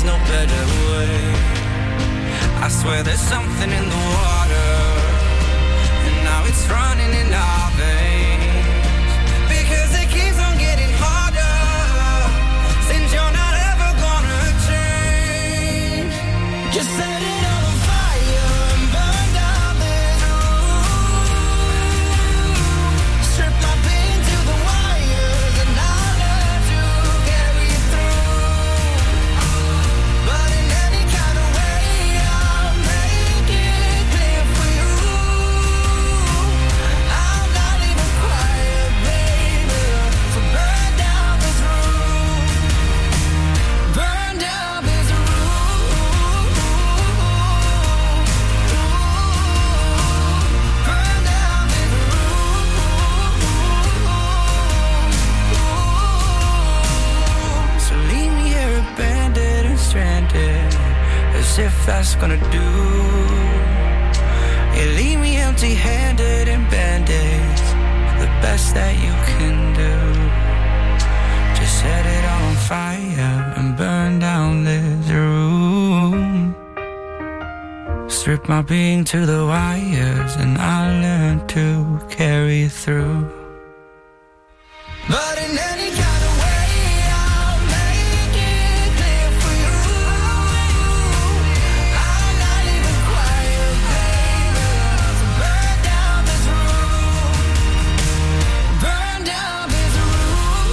there's no better way. I swear there's something in the water, and now it's running in our veins, because it keeps on getting harder, since you're not ever gonna change. Just set it on fire and burn down this room. Strip my pain to the wires and I'll learn to carry it through. But in any kind of way I'll make it clear for you. I'm not even quiet, baby. So burn down this room. Burn down this room. Burn down this room. So leave me here abandoned and stranded, as if that's gonna do. You leave me empty-handed and band-aids, the best that you can do. Just set it on fire and burn down this room. Strip my being to the wires and I'll learn to carry through. But in any kind of way I'll make it clear for you. I'm not even quiet, baby. So burn down this room. Burn down this room.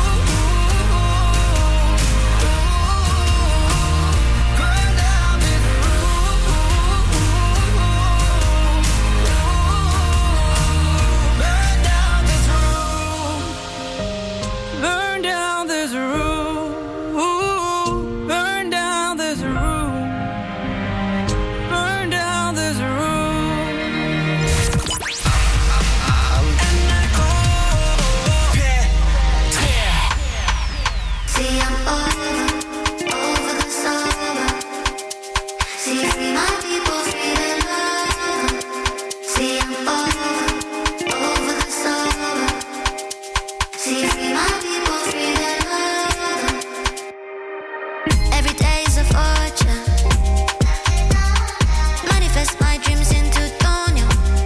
Burn down this room. Burn down this room. Burn down this room. Burn down this room. Burn down this room. And I go. See, I'm over the sober. See, free my people, free their love. See, I'm over the sober. See, free my people, free their love. Every day is a fortune. Manifest my dreams into Tonya.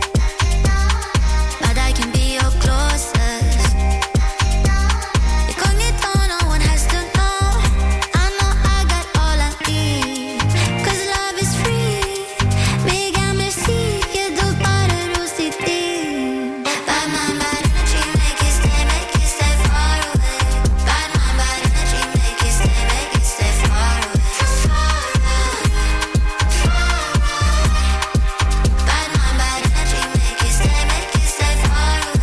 But I can be your closest. Incognito, no one has to know. I know I got all I need. 'Cause love is free. Mega merci, que do para rusiti. Bad mind, bad energy, make it stay far away. Bad mind, bad energy, make it stay far away. Bad mind, bad energy, make it stay far away.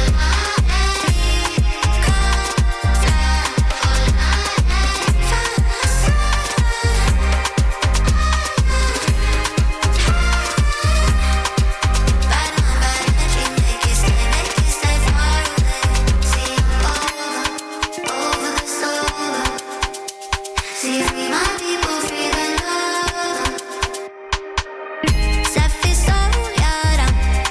See, free my people, free their love. Safi sol yaram,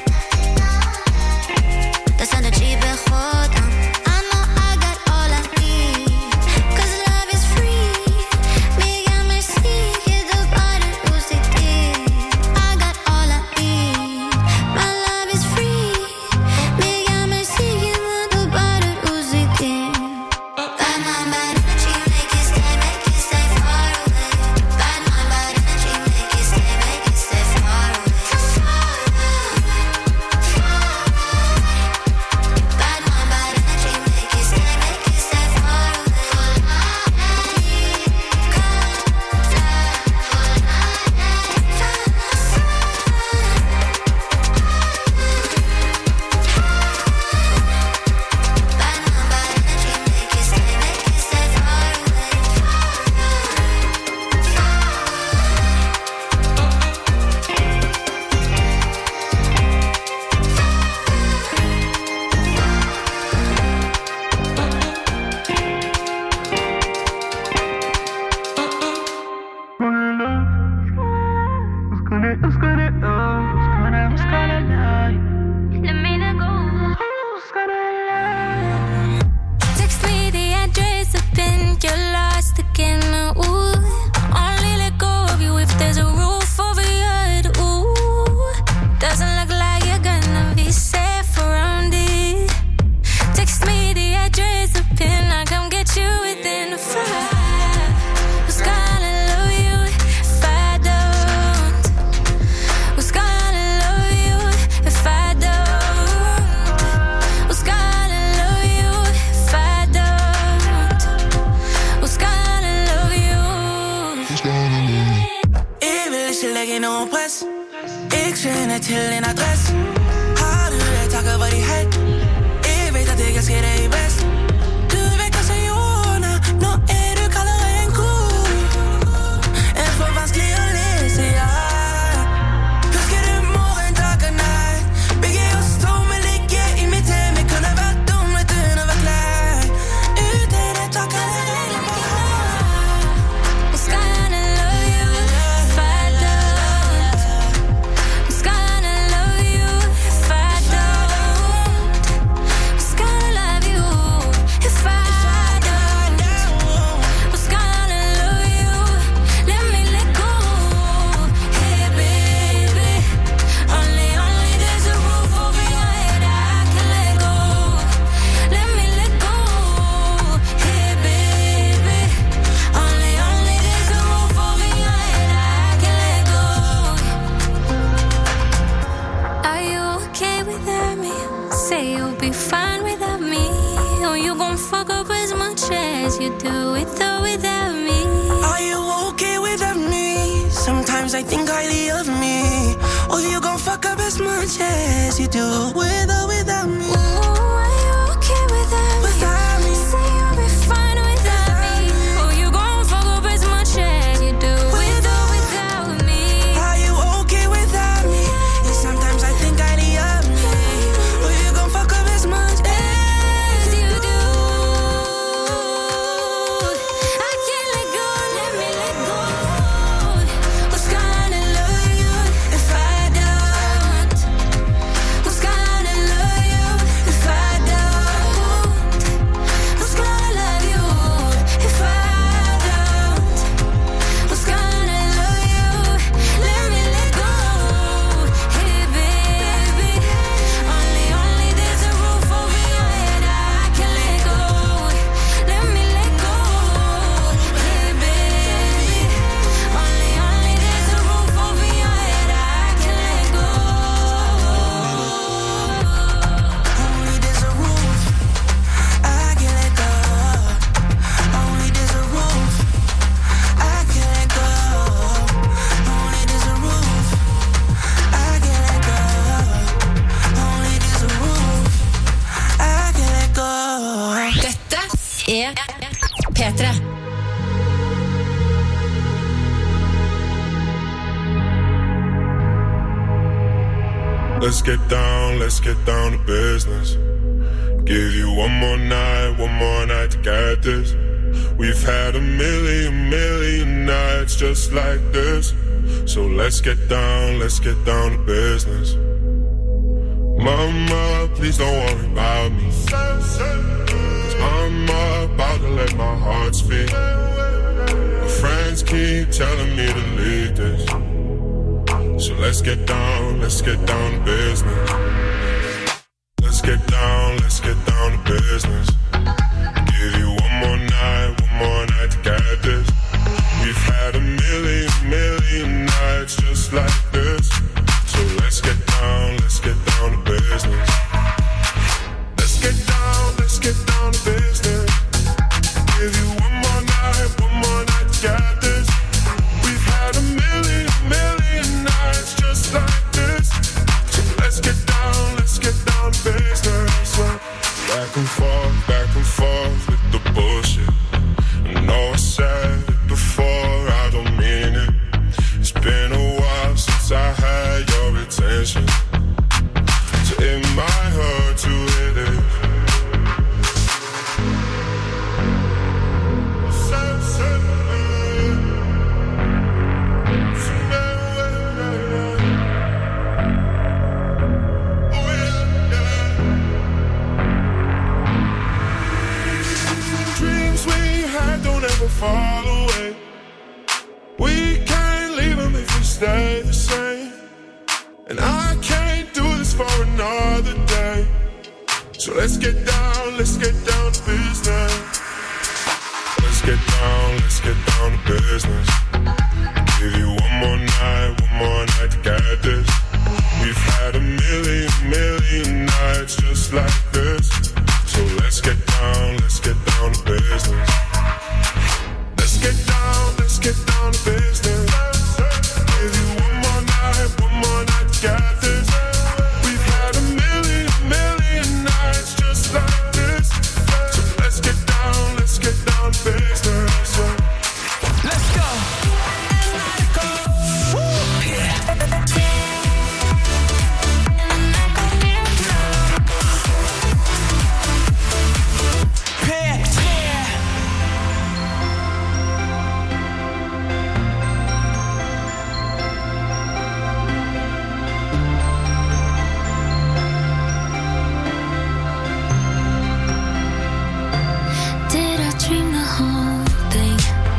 das energy bechodam. I know I got all I need, 'cause love is free. Mega merci, que do para rusiti. I got all I need, my love is free. Mega merci, que do para rusiti. Bad mind, bad energy, make it stay far away. Bad mind, bad energy, make it stay far away. Bad mind, bad energy, make it stay far away. Bad mind, bad energy, make it stay far away. Text me the address, I've been you're lost again. Ooh, Ik wil eens je leggen in een press. Ik zit net chill in adres. Houden we takken wat die heet. Ik weet dat ik het schede je best. De week als een jongen, no educale en cool. En voor was kleren lezen, ja. Dus get it morgen, dag en nacht. Biggie, je stomme likje in mijn teen. We kunnen wat doen, we doen wat klein. U deed het ook al een hele I think highly of me. Oh, you gon' fuck up as much as you do with or without me. Ooh, are you okay without me? Without me. Say you'll be fine without me. Oh, you gon' fuck up as much as you do with or without me. Are you okay without me? And sometimes I think highly of me. Oh, you gon' fuck up as much as you do. I can't let go, let me let go. P3. Let's get down to business. Give you one more night to get this. We've had a million nights just like this. So let's get down to business. Mama, please don't worry about me. I'm about to let my heart speak. My friends keep telling me to leave this. So let's get down to business. Let's get down to business. Give you one more night to get this. We've had a million nights just like this. So let's get down to business. Let's get down to business. Give you one more night to get this. We've had a million nights just like this. So let's get down to business. Back and forth with the bullshit. I know I said it before, I don't mean it. It's been a while since I had your attention. So it might hurt to hit it. Dreams we had don't ever fall away. We can't leave them if we stay the same. And I can't do this for another day. So let's get down to business. Let's get down to business. Give you one more night to get this. We've had a million nights just like this. So let's get down to business. Let's get down get down to business. Give you one more night, got this. We've had a million nights just like this. So let's get down to business. Let's go. Did I dream the whole thing?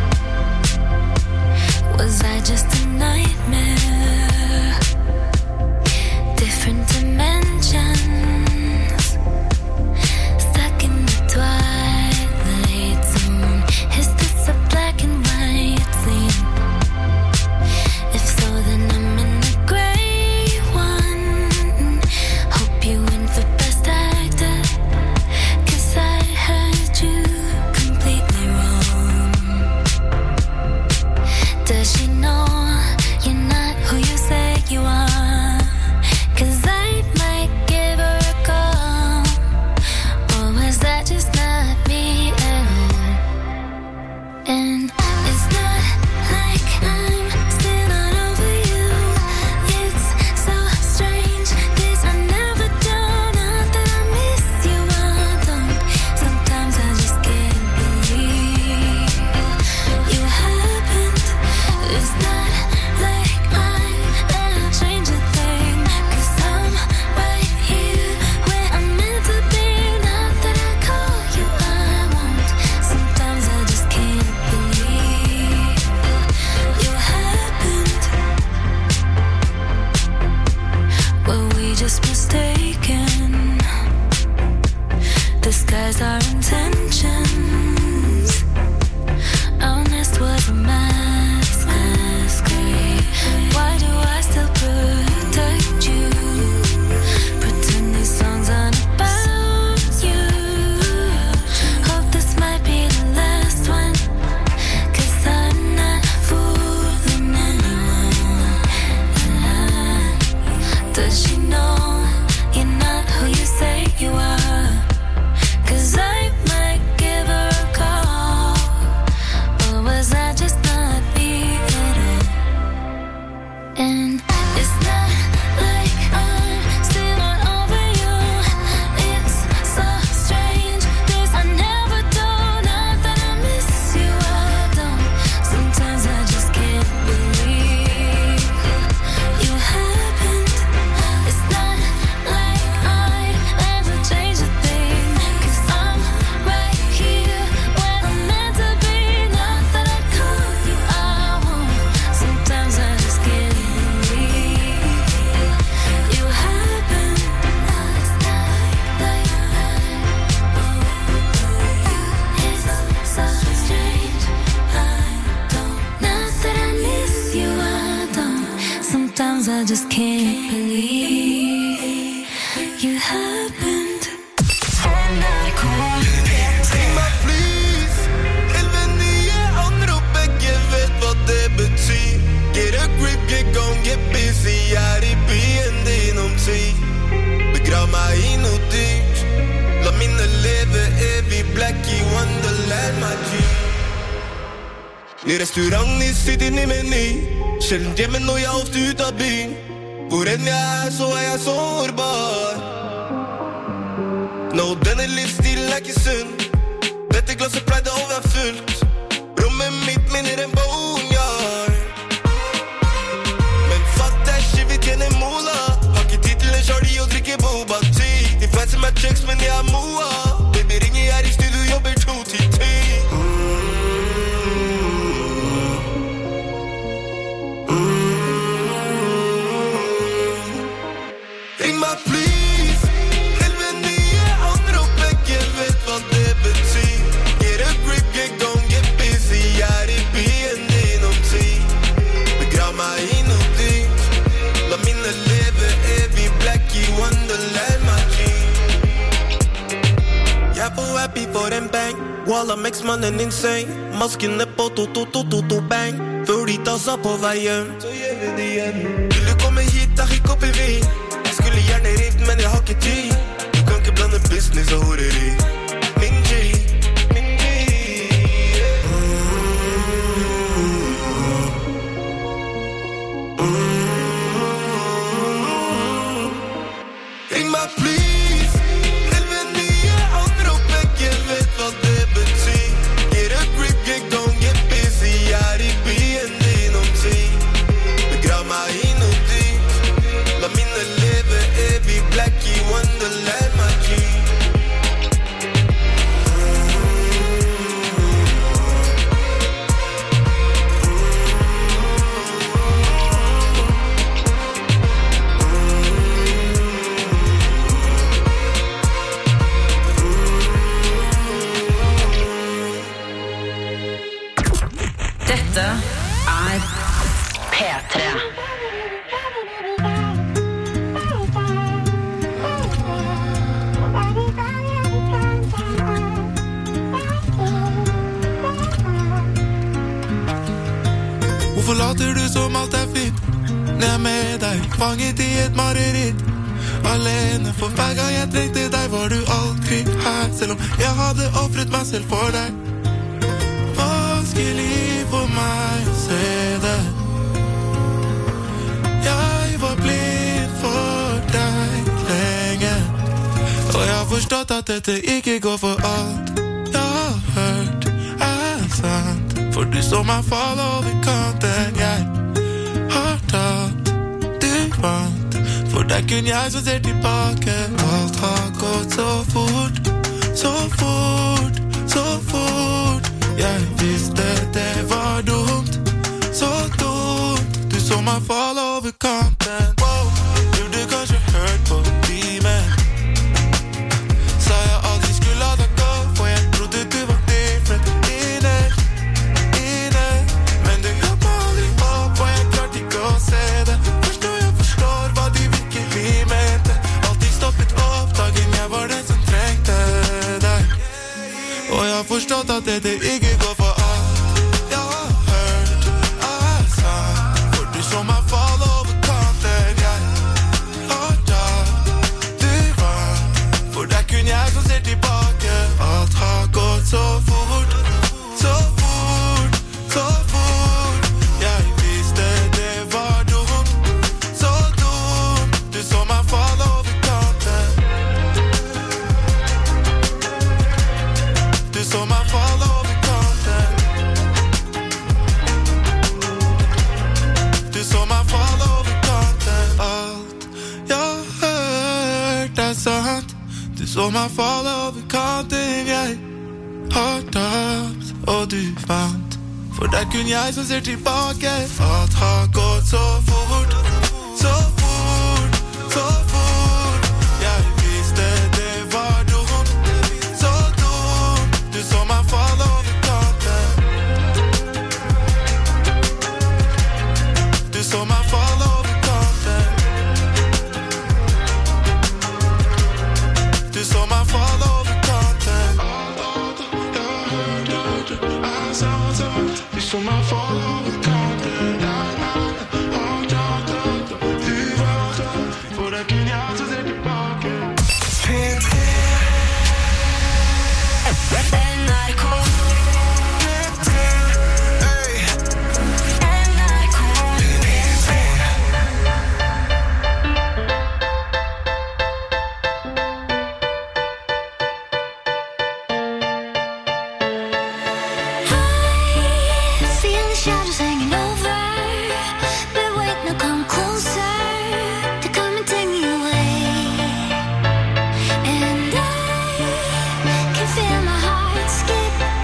Was I just a nightmare? Different dimensions, stuck in the twilight zone. Is this a black and white scene? If so, then I'm in the gray one. Hope you win for best actor, 'cause I heard you completely wrong. Does she know you're not who you say you are? 'Cause I might give her a call. Or was that just not me at all? And it's not like I'm still not over you. It's so strange, 'cause I never do. Not that I miss you, I don't. Sometimes I just can't believe you happened. It's not like I ever change a thing, 'cause I'm right here where I'm meant to be. Not that I call you, I won't. Sometimes I just can't believe you happened. Were we just mistaken? Disguise our intentions. Our nest was a masquerade. Why do I still protect you? Pretend these songs aren't about you. Hope this might be the last one, 'cause I'm not fooling anyone. Does she know you're not who you say you are? 'Cause I might give her a call. Or was I just not me at all? And it's not like I'm still not over you. It's so strange, 'cause I never do. Not that I miss you, I don't. Sometimes I just can't believe you happened. It's not like I ever change a thing, 'cause I'm right here where I'm meant to be. Not that I call you, I won't. Sometimes I just can't believe you happened. It's not like it's so strange, I don't. Not that I miss you, I don't. Sometimes I just can't believe you happened. Ring meg please. 11-9 anrop, begge vet hva det betyr. Get a grip, get gone, get busy. Er i byen din om tid. Begrav meg i noe dyrt. La minnet leve evig, black i Wonderland, my G. Ny restaurant i City, ny meny. Sjelden hjemme når jeg er ofte ut av byen. Hvor enn jeg er, så er jeg sårbar. Nå, denne livsstilen er ikke sunn. Dette glasset pleide å være fullt. Rommet mitt minner en boneyard. Men fatt deg, shit, vi tjener mola. Har ikke tid til en shorty og drikke boba tea. De fancy meg checks, men jeg er moa. Baby ringer, jeg er i studio, jobber 2 til 10. Ring meg please. 11-9 anrop, begge vet hva det betyr. Get a grip, get gone, get busy. Jeg er i byen din om tid. Begrav meg i noe dyrt. La minnet leve evig, black i Wonderland, my G. Alle Max-mannen insane. Maskene på bang. Før de tar seg på veien, så gjør vi det igjen. Vil du komme hit, da gikk opp i vin. Jeg skulle gjerne rikt, men jeg har ikke tid. Du kan ikke blande business og horeri. Min G, min G. Ring meg please. 11-9, andre og begge vet hva det betyr. Get a grip, get gone, get busy. Jeg er i byen din om tid. Begrav meg i noe dyrt. La mine leve evig. Blackie Wonderland, my G. Dette P3. Hvorfor later du som alt fint? Når jeg med deg, fanget i et mareritt. Alene, for hver gang jeg trengte deg var du aldri her. Selv om jeg hadde offret meg selv for deg. Vanskelig for meg å se det. Jeg var blind for deg lenge. Og jeg har forstått at dette ikke går for alt jeg har hørt sant. For du så meg falle over kanten. Jeg har tatt, du vant. For det er kun jeg som ser tilbake. Alt har gått så fort, så fort, så fort. Jeg visste det var dumt, så dumt. Du så meg falle over kanten. Wow, burde kanskje hørt på timen. Sa jeg aldri skulle la deg gå, for jeg trodde du var different. Men du hjalp meg aldri opp, og jeg klarte ikke å se det. Først når jeg forstår hva de virkelig mente. Alltid stoppet opp dagen jeg var den som trengte deg. Og jeg har forstått at dette ikke går for alt jeg har hørt sant. For du så meg falle over kanten. Jeg har tatt, du vant. For det er kun jeg som ser tilbake. Alt har gått så fort, så fort, så fort. Jeg visste det var dumt, så dumt. Du så meg falle over kanten. Du så meg falle over kanten. Du så meg falle over kanten. Alt jeg har hørt sant. Du så meg falle over kanten. Jeg har tapt, og du vant. For det er kun jeg som ser tilbake. Alt har gått så fort, så fort, så fort. Jeg visste det var dumt, så dumt. Du så meg falle over kanten. Du så meg falle over kanten. Du så meg falle over kanten. Du så meg falle over kanten. Du vant, for det er kun jeg som ser tilbake. NRK feel the shadows hanging over. But wait, now come closer to come and take me away. And I can feel my heart skip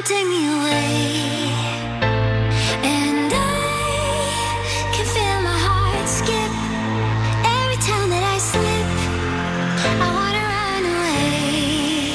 take me away. And I can feel my heart skip every time that I slip. I wanna run away.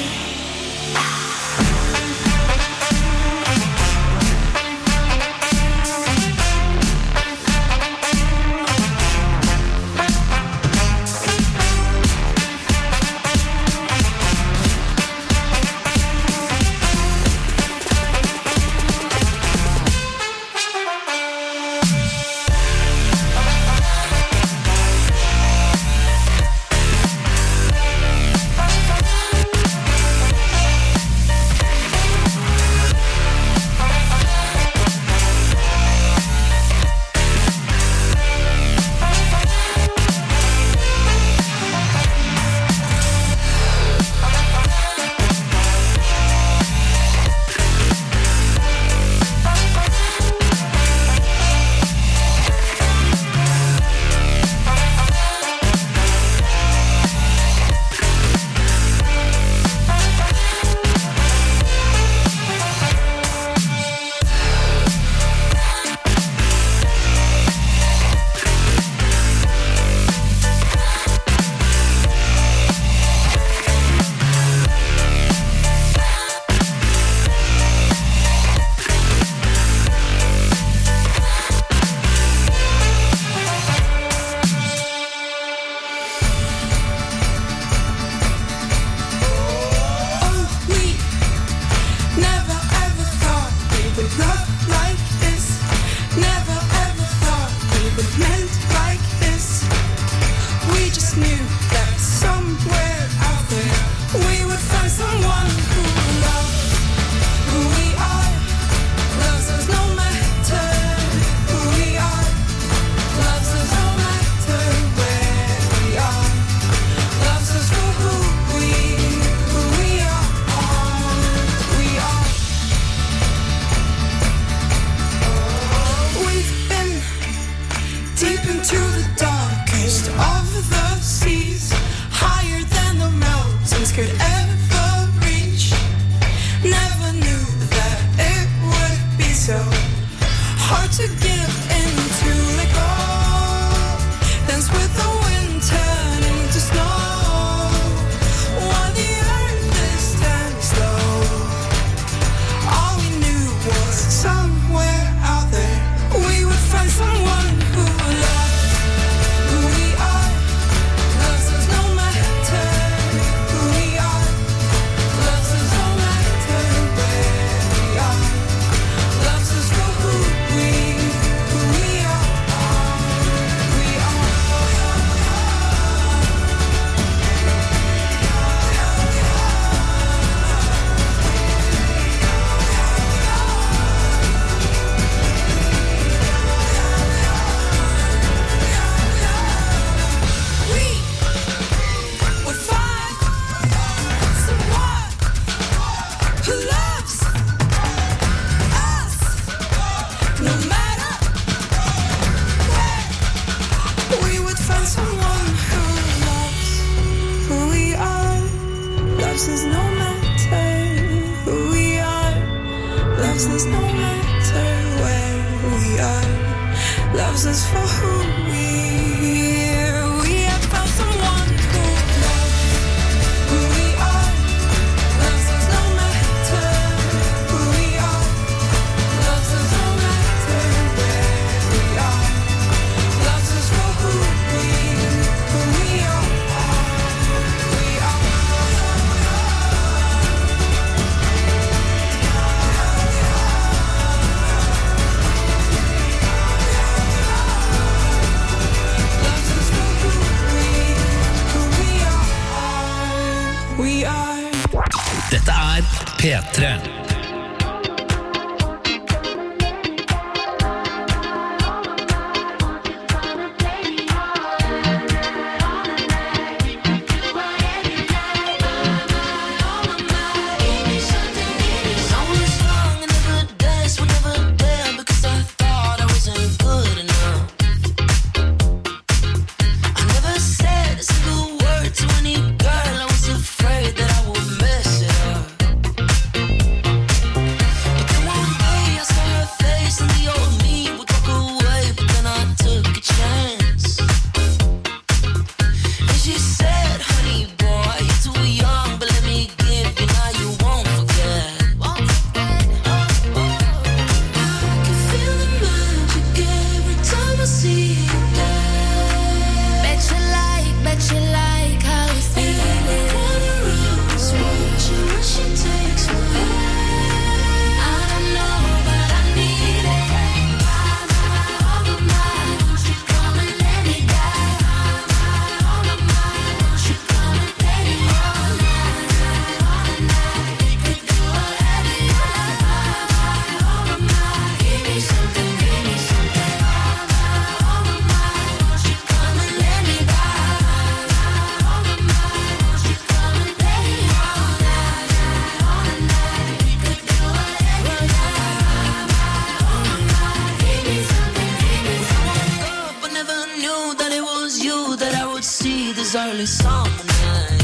Dette er P3. To any girl, I was afraid that I would mess it up. was early summer night.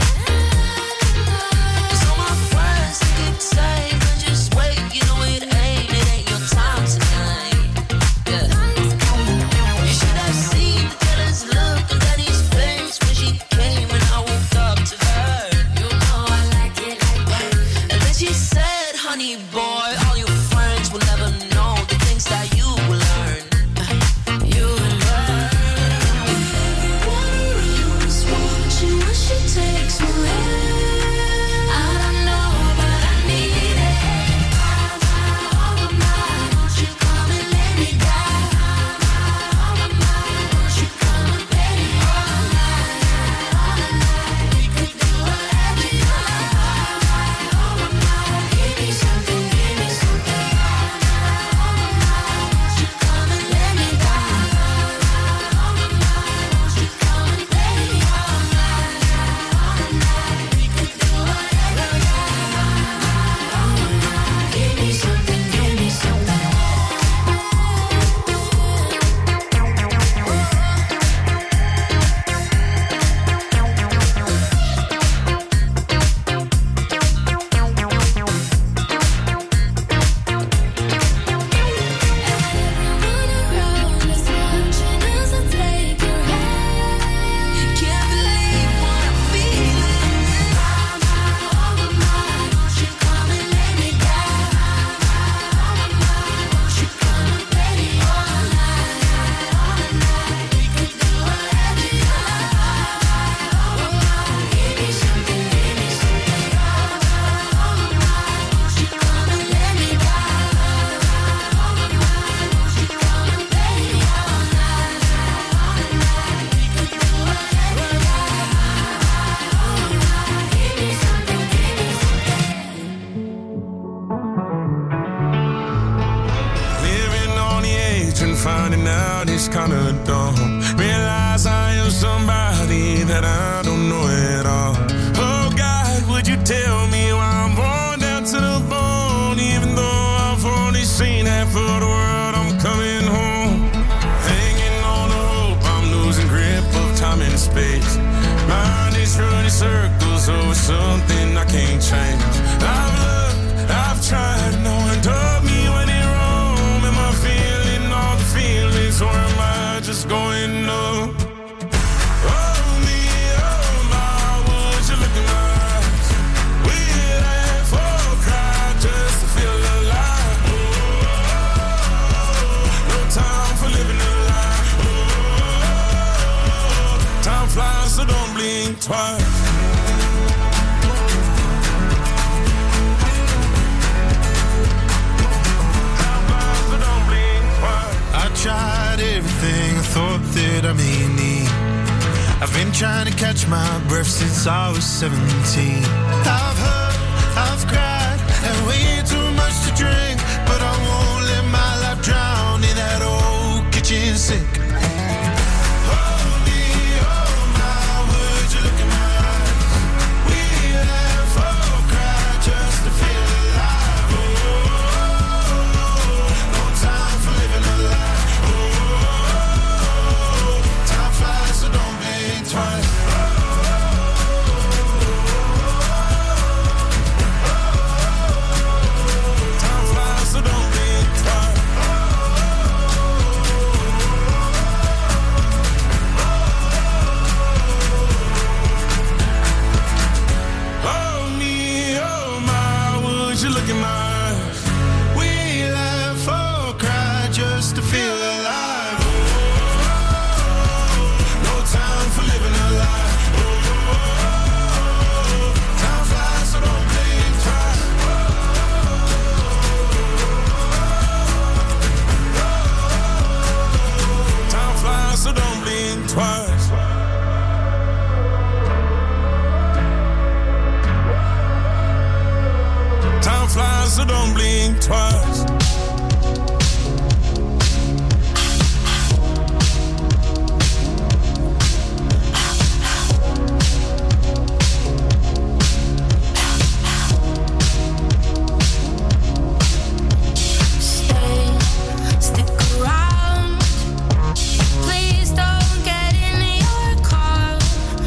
Cause all my friends keep saying, just wait, you know it ain't your time tonight. Yeah. You should have seen the jealous look on Danny's face when she came and I woke up to her. You know I like it like that. And then she said, honey boy, all your friends will never know the things that you will learn. You will learn. Everyone around is watching when she takes my hand. I don't know, but I need it. Oh my, won't you come and let me down? Oh my, won't you come and play me all night? We could do whatever you like. Oh my, give me something, give me something. Oh my, won't you come and let me down? Oh my, won't you come and play me all night? We could do whatever you like. Give me something, give me something. Everyone around is watching as I take your hand. Can't believe what I'm feeling. Oh my, won't you come and let me down? Oh my, won't you come and play me all night? We could do whatever you like. Give me something, give me something. Oh my, won't you come and let me down? Oh my, won't you come and play me all night? We could do whatever you like. Give me something, give me something. Living on the edge and finding out it's kinda dumb. Realize I am somebody that I don't know at all. Oh God, would you tell me why I'm born down to the bone? Even though I've only seen half of the world, I'm coming home. Hanging on the hope, I'm losing grip of time and space. Mind is running circles over something I can't change. I've looked, I've tried, no one told me when it wrong. Am I feeling all the feelings, or am I just going up? Oh me, oh my, would you look in my eyes? We laugh or cry just to feel alive. No time for living a lie. Time flies, so don't blink twice. I tried everything I thought that I may need. I've been trying to catch my breath since I was 17. I've hurt, I've cried, and way too much to drink, but I won't let my life drown in that old kitchen sink. Oh me, oh my, would you look in my eyes? We laugh or cry just to feel alive. No time for living a lie. Time flies, so don't blink twice. Time flies, so don't blink twice. Oh me, oh my, would you look in my eyes? We laugh or cry just to feel alive. No time for living a lie. Time flies, so don't blink twice. Time flies, so don't blink twice. Time flies, so don't blink twice. Stick around. Please don't get in your car.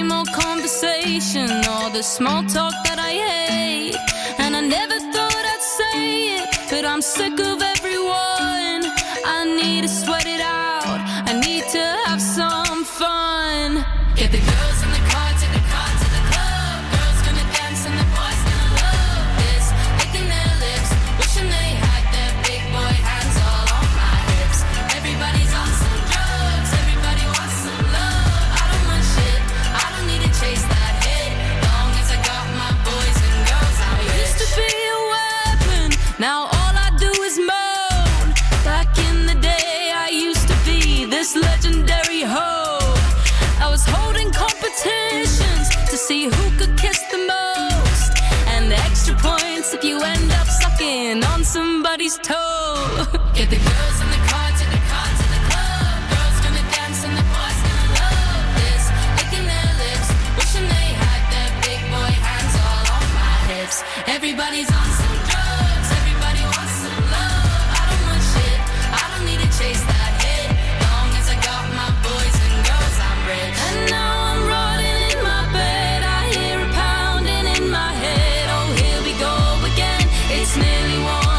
same old conversation, all the small talk that I hate. And I never thought I'd say it, but I'm sick of everyone. I need to sweat it out, I need to have some fun. Get the girls in the car to the club. Girls gonna dance and the boys gonna love this. Licking their lips, wishing they had their big boy hands all on my hips. Everybody's on some drugs, everybody wants some love. I don't want shit, I don't need to chase that hit. Long as I got my boys and girls, I'm rich. I used to be a weapon, now all I do is moan. Back in the day I used to be this legendary hoe. I was holding competitions to see who could kiss the most, and the extra points if you end up sucking on somebody's toe. Get the girls in the car to the club. Girls gonna dance and the boys gonna love this. Licking their lips, wishing they had their big boy hands all on my hips. Everybody's on some drugs, everybody wants some love. I don't want shit, I don't need to chase that hit. Long as I got my boys and girls, I'm rich. And now I'm rotting in my bed, I hear a pounding in my head. Oh, here we go again. It's nearly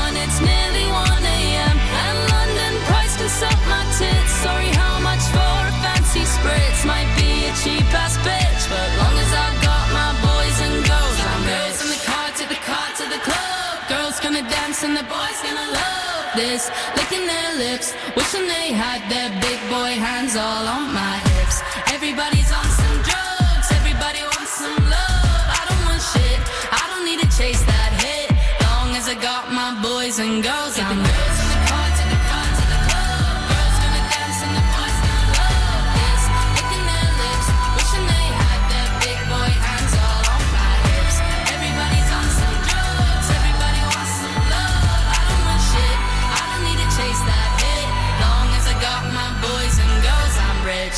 1 a.m. And London price can suck my tits. Sorry, how much for a fancy spritz? Might be a cheap ass bitch, but long as I got my boys and girls, I'm rich. Girls in the car to the club. Girls gonna dance and the boys gonna love this. Licking their lips, wishing they had their big boy hands all on my hips. Everybody's on some drugs, everybody wants some love. I don't want shit, I don't need to chase that hit. Long as I got my boys and girls, I'm girls in the car to the club. Girls gonna dance and the boys gonna love this. Licking their lips, wishing they had their big boy hands all on my hips. Everybody's on some drugs, everybody wants some love. I don't want shit, I don't need to chase that hit. Long as I got my boys and girls, I'm rich.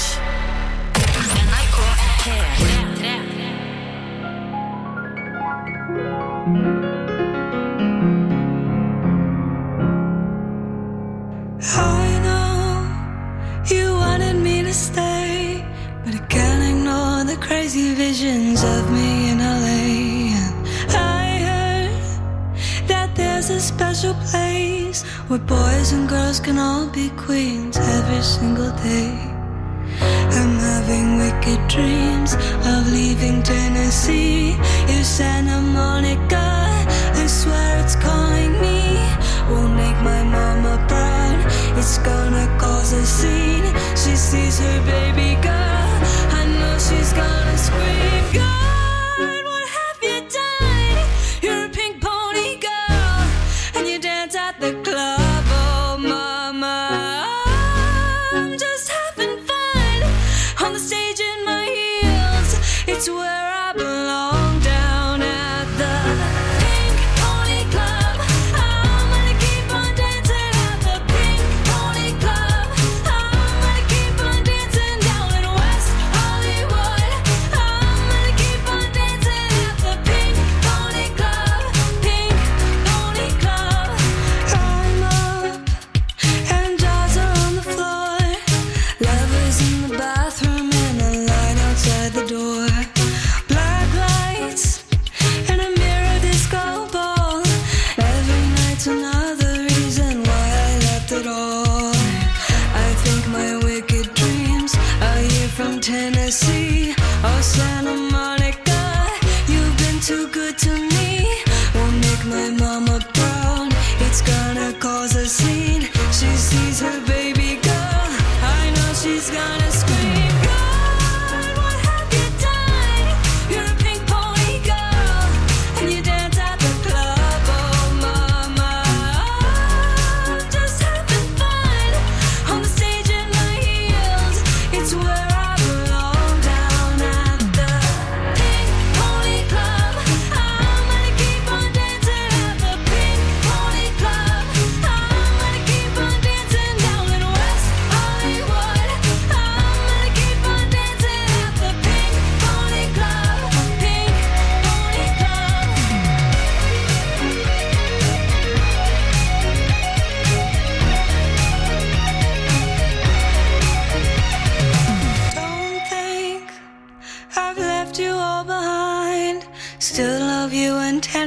I know you wanted me to stay, but I can't ignore the crazy visions of me in LA. And I heard that there's a special place where boys and girls can all be queens every single day. I'm having wicked dreams of leaving Tennessee. In Santa Monica, I swear it's calling me. Won't make my mama proud, it's gonna cause a scene. She sees her baby girl, I know she's gonna scream. God, what have you done? You're a pink pony girl, and you dance at the club. Oh mama, I'm just having fun on the stage in my heels. It's where I belong, down at the Pink Pony Club. I'm gonna keep on dancing at the Pink Pony Club. I'm gonna keep on dancing down and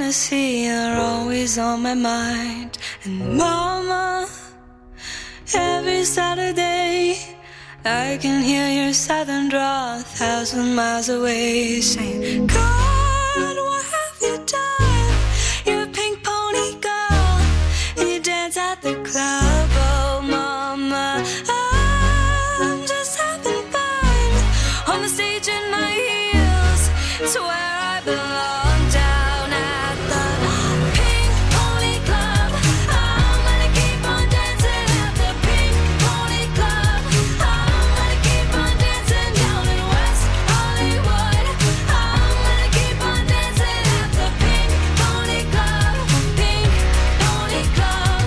fantasy are always on my mind. And mama, every Saturday I can hear your southern drawl 1,000 miles away, saying, God, what have you done? You're a pink pony girl, and you dance at the club. Oh, mama, I'm just having fun on the stage in my heels. It's where I belong, down at the Pink Pony Club. I'm gonna keep on dancing at the Pink Pony Club. I'm gonna keep on dancing down in West Hollywood. I'm gonna keep on dancing at the Pink Pony Club. Pink Pony Club.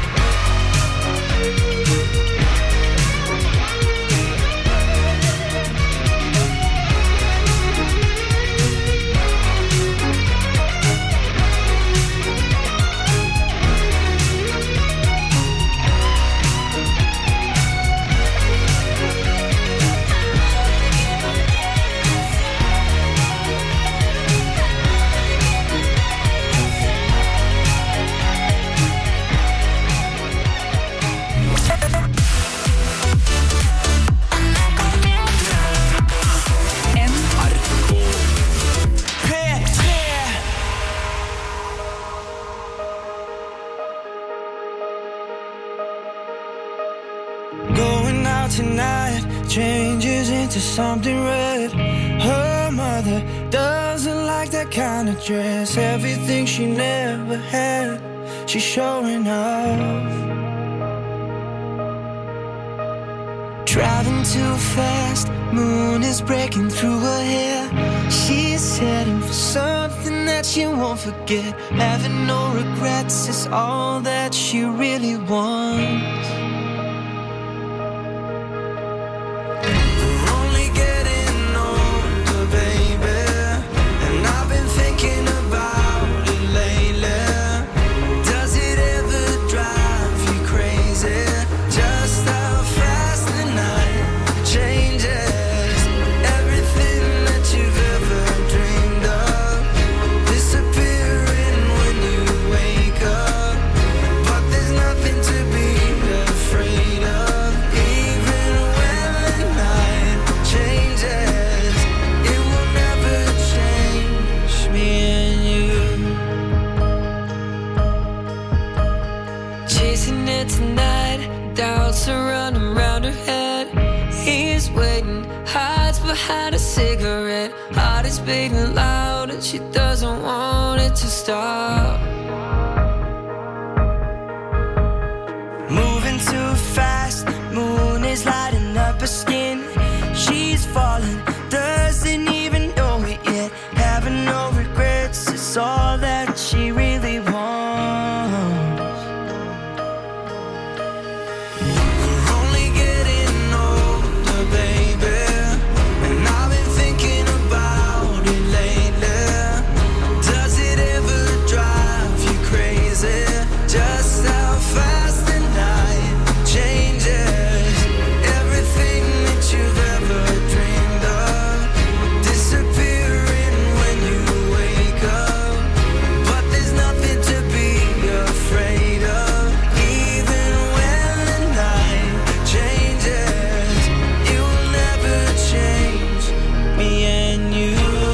Going out tonight changes into something red. Her mother doesn't like that kind of dress. Everything she never had, she's showing off. Driving too fast, moon is breaking through her hair. She's heading for something that she won't forget. Having no regrets is all that she really wants. We're only getting older, baby, and I've been thinking about it lately. Does it ever drive you crazy? Just how fast the night changes. Everything that you've ever dreamed of disappearing when you wake up. But there's nothing to be afraid of. Even when the night changes, it will never change me and you. Chasing it tonight, doubts are running round her head. He's waiting, hides behind a cigarette. Heart is beating loud and she doesn't want it to stop. Moving too fast, moon is lighting up her skin. She's falling, doesn't even know it yet. Having no regrets is all that she really wants. We're only getting older, baby, and I've been thinking about it lately. Does it ever drive you crazy? Just how fast the night changes. Everything that you've ever dreamed of disappearing when you wake up. But there's nothing to be afraid of. Even when the night changes, it will never change me and you.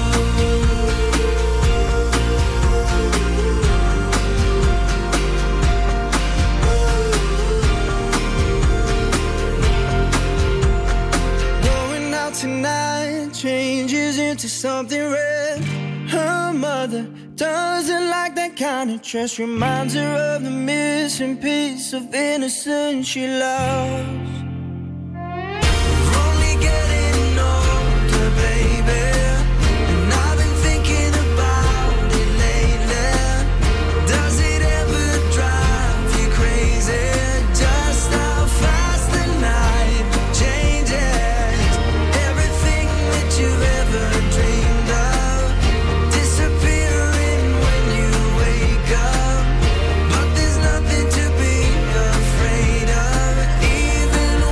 Going out tonight changes into something red. Her mother doesn't like that kind of dress. Reminds her of the missing piece of innocence she lost. We're only getting older, baby, and I've been thinking about it lately. Does it ever drive you crazy? Just how fast the night changes. Everything that you've ever dreamed of disappearing when you wake up. But there's nothing to be afraid of. Even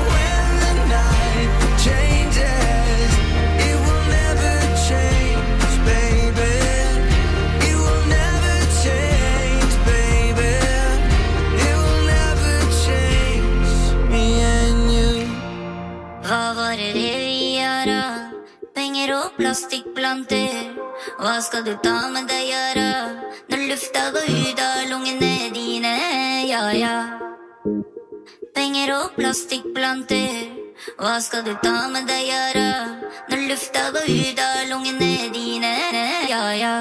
plastikkplanter. Hva skal du ta med deg gjøre når lufta går ut av lungene dine? Ja, ja. Penger og plastikkplanter. Hva skal du ta med deg gjøre når lufta går ut av lungene dine? Ja, ja.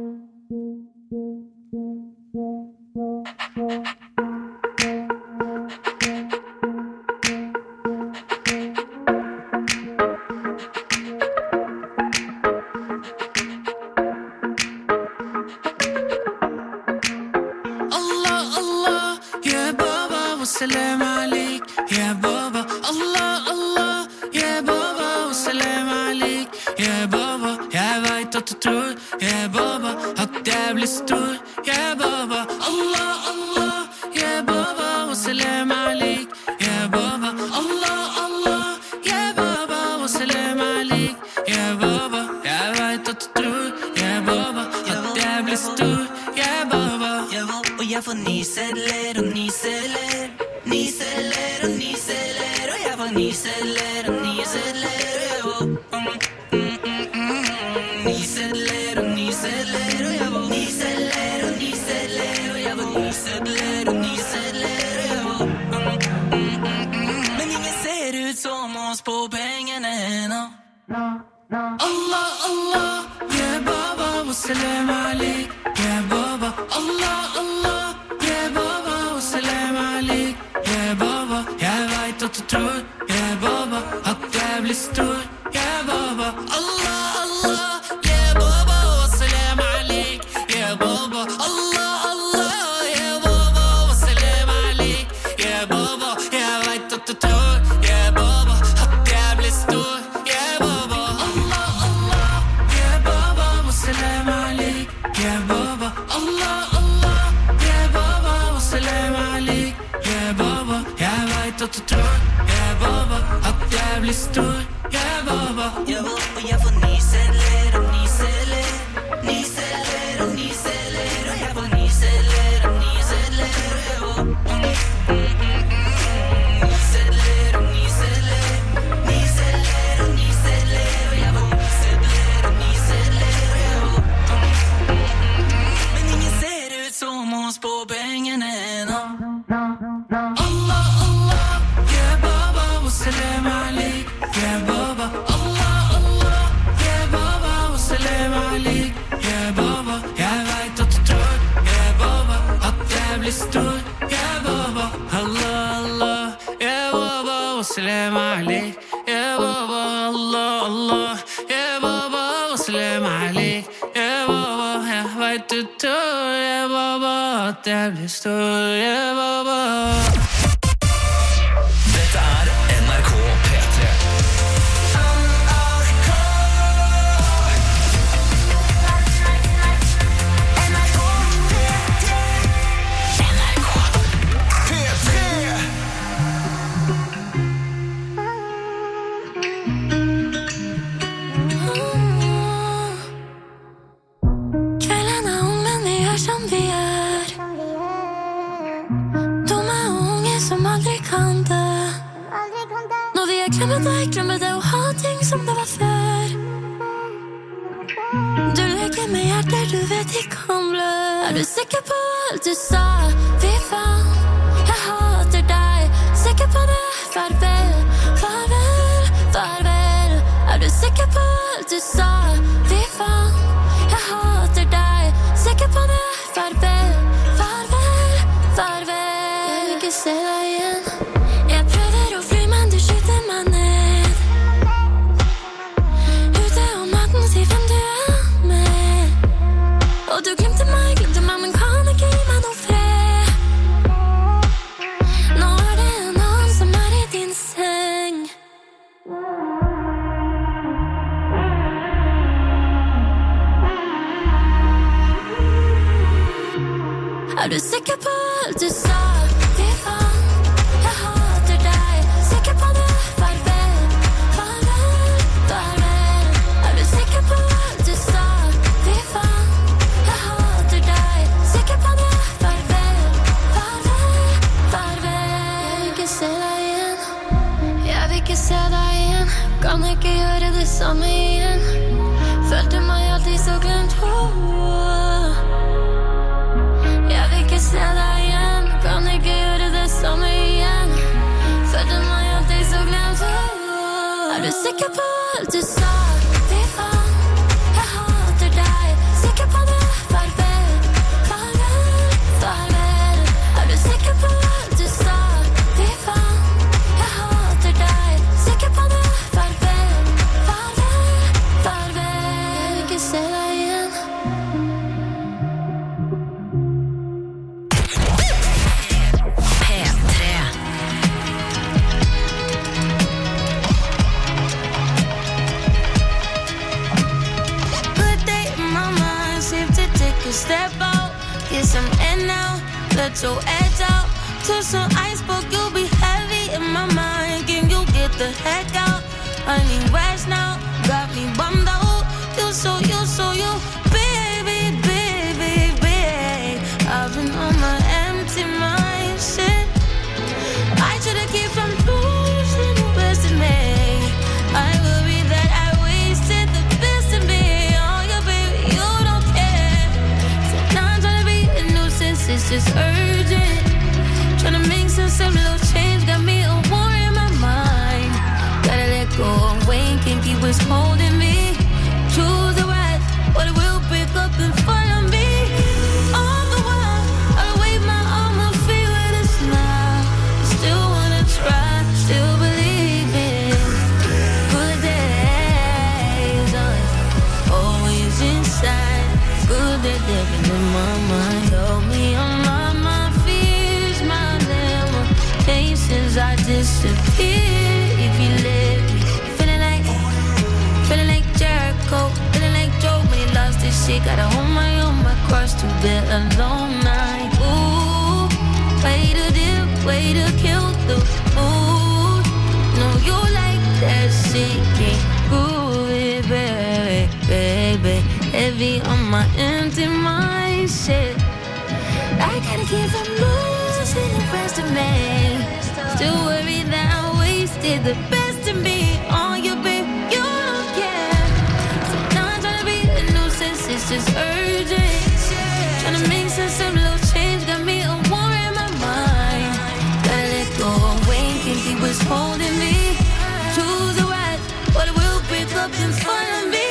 Salam alik, ya baba. Allah, Allah, ya baba. Salam alik, ya baba. Jeg vet at du tror, ya baba, at jeg blir stor, ya baba. Allah, Allah, ya baba. Salam alik, ya baba. Allah, Allah, ya baba. Salam alik, ya baba. Jeg vet at du tror, ya baba, at jeg blir stor, ya baba. Og jeg får nysedler og nysedler. Nysedler og nysedler, og jeg får nysedler og nysedler, nysedler og nysedler, og jeg får nysedler og nysedler, og jeg får nysedler og nysedler, men ingen ser ut som oss på pengene nå. Allah, Allah, ya baba, wa salam alik, ya baba. Allah, Allah, ya baba, wa salam alik. Baba, jeg vet at du tror, yeah baba, at jeg blir stor, yeah baba. Allah, Allah, yeah baba, wa salam alik, yeah baba. Allah, Allah, yeah baba, wa salam alik, yeah baba. Jeg vet at du tror, yeah baba, at jeg blir stor, yeah baba. Allah, Allah, yeah baba, wa salam alik, yeah baba. Allah, Allah, yeah baba, wa salam alik. Baba, jeg vet at du tror, yeah baba, at jeg blir stor, yeah baba. Og jeg får nysedler og nysedler, nysedler og nysedler, og jeg får nysedler og nysedler, nysedler og nysedler, nysedler og nysedler, og jeg får nysedler og nysedler, men ingen ser ut som oss på pengene nå. Allah, Allah, ya baba, wa salam alik, ya baba. Allah, Allah, ya baba, wa salam alik, ya baba. Jeg vet at du tror, ya baba, at jeg blir stor, ya baba. Allah, Allah, ya baba, wa salam alik, ya baba. Allah, Allah, ya baba, wa salam alik, ya baba. Jeg vet du tror, ya baba, at jeg blir stor, ya baba. NRK P3. Kvelden er ung, men vi gjør som vi gjør. Dumme unge som aldri kan dø. Når vi er glemmer det å ha ting som det var før. Du leker med hjerter du vet de kan blø. Er du sikker på alt du sa? Fy faen, jeg hater deg. Sikker på det? Farvel, farvel, farvel. Er du sikker på alt du sa? Fy faen, jeg hater deg. Sikker på det? Farvel, farvel, farvel. Jeg vil ikke se deg igjen. Jeg prøver å fly, men du skyter meg ned. Ute om natten, si hvem du er med. Og du glemte meg, men kan ikke gi meg noe fred. Nå er det en annen som er i din seng. Er du sikker på alt du sa? Fy faen, jeg hater deg. Sikker på det? Farvel, farvel, farvel. Er du sikker på alt du sa? Fy faen, jeg hater deg. Sikker på det? Farvel, farvel, farvel. Jeg vil ikke se deg igjen. Jeg vil ikke se deg igjen. Kan ikke gjøre det samme igjen. Følte meg alltid så glemt. Jeg vil ikke se deg igjen, kan ikke gjøre det samme igjen. Følte meg alltid så glemt. Er du sikker på alt du sa? Fy faen, jeg hater deg. Sikker på det, farvel, farvel, farvel. Er du sikker på alt du sa? Fy faen, jeg hater deg. Sikker på det, farvel, farvel, farvel. Jeg vil ikke se deg igjen. Step out, get some air now, let your edge out. To some iceberg, you'll be heavy in my mind. Can you get the heck out? I need rest now, got me bummed out. You so, baby, baby, baby. I've been on my empty mind, shit. I should've kept from losing the best in me. I worry that I wasted the best in me. It's just urgent. Tryna make sense of little change. Got me a war in my mind. Gotta let go away. Can't keep what's holding me. Choose the right, but it will pick up in front of me. All the while, I'll wave my arm and feel with a smile. Still wanna try, still believe in good days. Always inside. Good that living in my mind. Help me unlock my fears, my limitations. I disappear if you let me. Feeling like Jericho, feeling like Joe when he lost his shit. Gotta hold my cross to bear a long night. Ooh, way to dip, way to kill the mood. No, you like that shit, can't prove it, baby, baby. Heavy on my empty mind, shit. I gotta keep from losing the rest of me. Still worry that I wasted the best in me. Oh, you babe, you don't care. So now I'm tryna be a nuisance, it's just urgent. Tryna make sense of little change, got me a war in my mind. Gotta let go away, can't keep what's holding me. Choose the right, but it will pick up in front of me.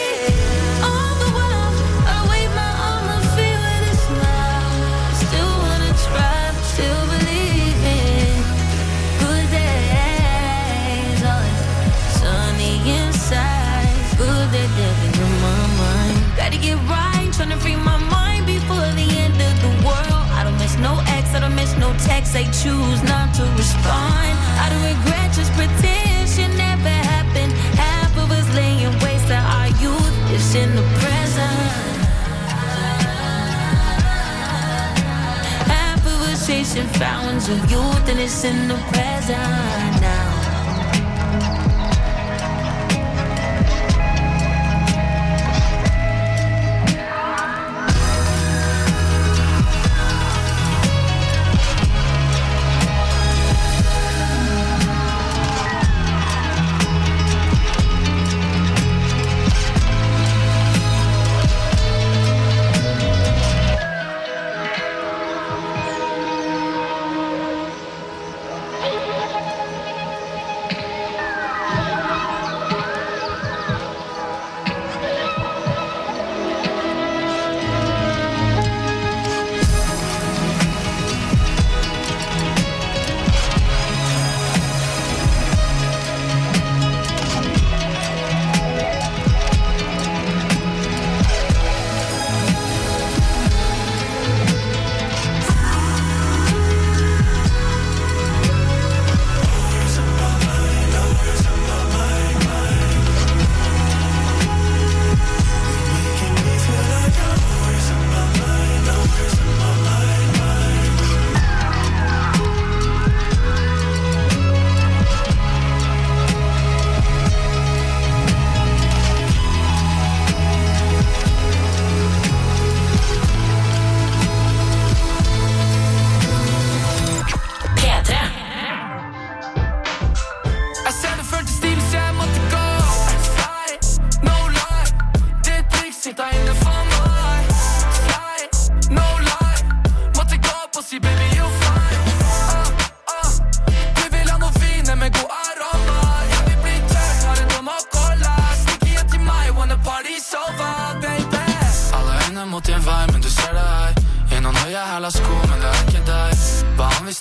Gotta get right, tryna free my mind before the end of the world. I don't miss no ex, I don't miss no text. They choose not to respond. I don't regret, just pretend shit never happened. Half of us laying waste to our youth. It's in the present. Half of us chasing fountains of youth, and it's in the present now.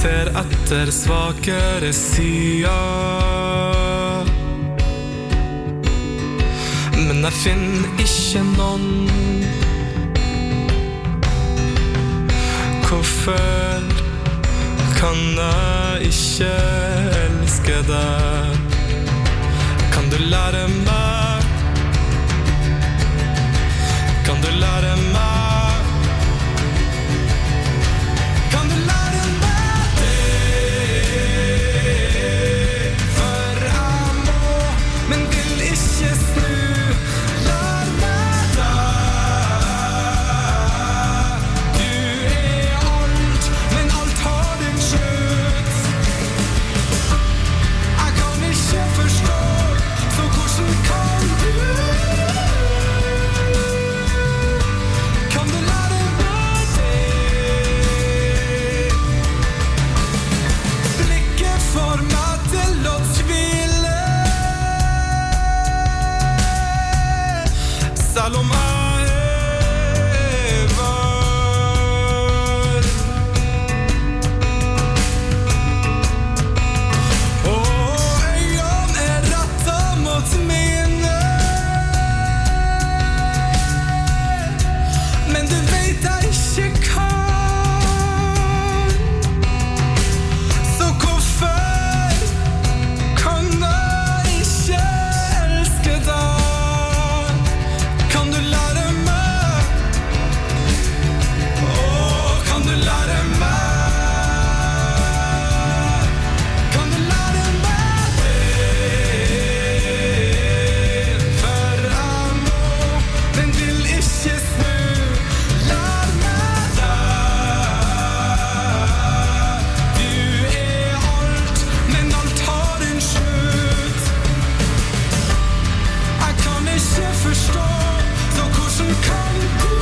ser etter svakere sider, men jeg finner ikke noen. Hvorfor kan jeg ikke elske deg? Kan du lære meg? Kan du lære meg? Kan du lære meg det? For jeg må, men vil ikke snu. Lær meg deg. Du alt, men alt har en slutt. Jeg kan ikke forstå, så hvordan kan du? Kan du lære meg det? Blikket får meg til å tvile, selv om jeg er var. Og øynene er rettet mot mine, men du vet jeg ikke kan. Så hvorfor kan jeg ikke elske deg? Kan du lære meg? Kan du lære meg? Kan du lære meg det? For jeg må, men vil ikke snu. Lær meg deg. Du alt, men alt har en slutt. Jeg kan ikke forstå, så hvordan kan du?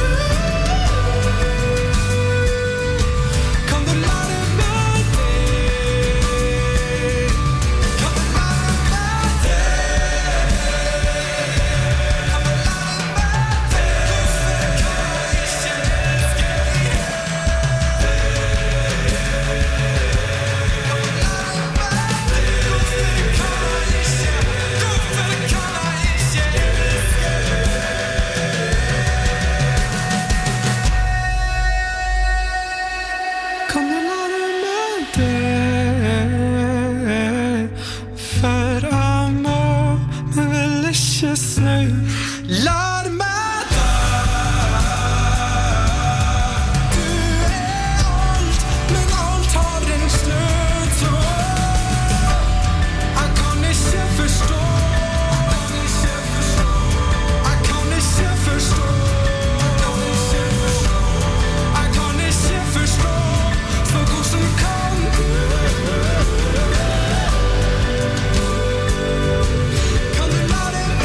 Kan du lære meg det? Kan du lære meg det? Kan du lære meg det? Kan du lære meg det? For jeg må, men vil ikke snu. Lær meg deg. Du alt, men alt har en slutt. Jeg kan ikke forstå. Jeg kan ikke forstå. Jeg kan ikke forstå, så hvordan kan du? Kan du lære meg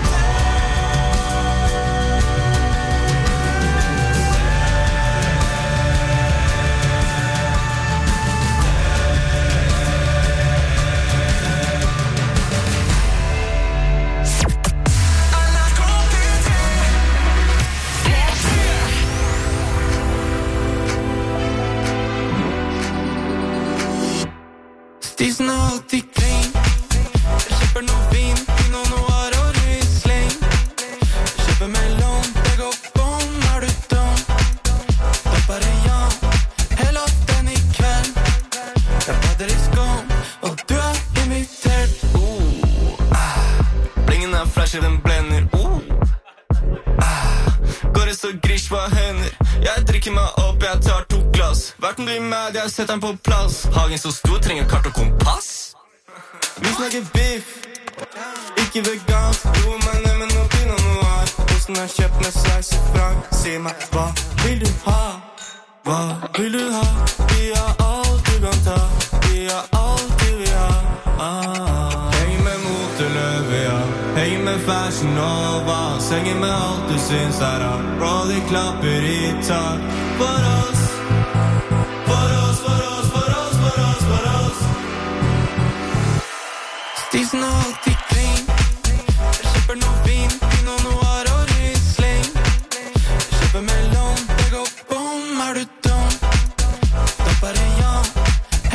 Stisen er alltid clean. Jeg kjøper noe vin, Pinot Noir og Riesling. Jeg kjøper melon, begge opp om, er du dum? Da bare ja, hell opp den i kveld. Jeg bader i skum, og du er invitert. Blingen er flasher, den blender. Går det så grish, hva hender? Jeg drikker meg opp, jeg tar 2 glass. Verten blir mad, jeg setter den på plass. Hagen så stor, trenger kart og kompass. Vi snakker biff, ikke vegansk. Roer meg ned med noe Pinot Noir. Osten er kjøpt med sveis og frank. Si meg, hva vil du ha? Hva vil du ha? Vi har alt du kan ta. Vi har alt du vil ha. Henger med motorløve, ja. Henger med Fashion Nova. Henger med alt du syns er rart. Bro, de klapper i tak. For oss, for oss, for oss, for oss, for oss, for oss. Stisen er alltid clean. Jeg kjøper noe vin, Pinot Noir og Riesling. Jeg kjøper melon, begge opp om, er du dum? Da bare ja,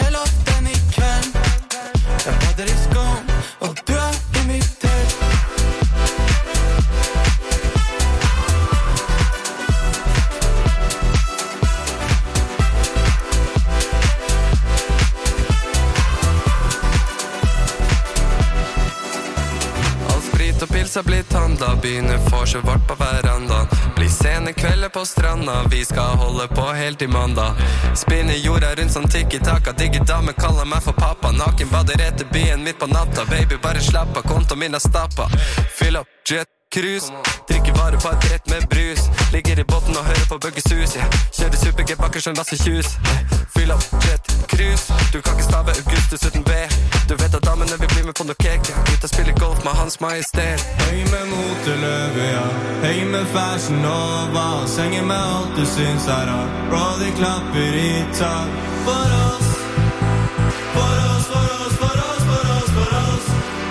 har blitt handla, begynner får så vart på verandaen. Blir sene kvelder på stranda, vi skal holde på helt til mandag. Spinner jorda rundt som tiki-taka, digge dame kaller meg for pappa. Naken bader etter byen midt på natta, baby bare slapp av, konto min er stappa. Fyll opp jet cruise, drikker vare på et brett med brus. Ligger i båten og hører på Bugges hus, yeah. Kjører super-G bakker som Lasse Kjus. Fyll opp jet cruise, du kan ikke stave Augustus uten B. Du vet at damene vil bli med på noe cake, ut og spille golf med Hans Majestet. Heng med moteløve, ja. Heng med Fashion Nova. Senger med alt du syns er rart. Bro, de klapper i tak. For oss, for oss, for oss, for oss, for oss, for oss.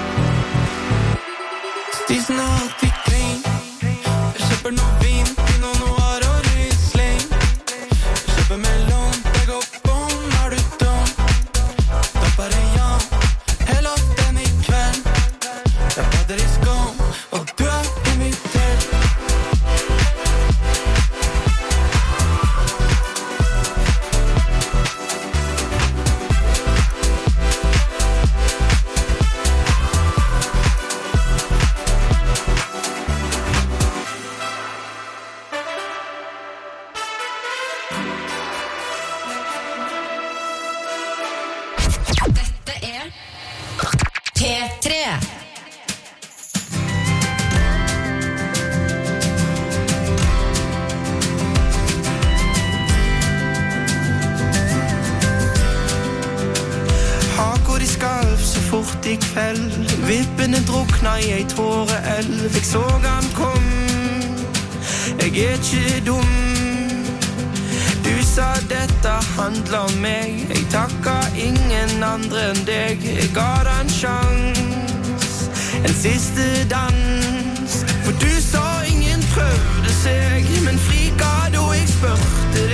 Stisen er alltid clean. Jeg kjøper noe vin, Pinot Noir og Riesling. Jeg kjøper melon, jeg går bånd, er du dum? Da bare ja, hele den i kveld. Jeg bader i skum, og du er invitert. P3. Haker de skalv så fort i kveld. Vippene drukna i ei tåreelv. Jeg så han kom, jeg er ikke dum. Du sa dette handler om meg. Jeg takket ingen andre enn deg. Jeg ga deg en sjans, en siste dans. For du sa ingen prøvde seg, men frika da jeg spørte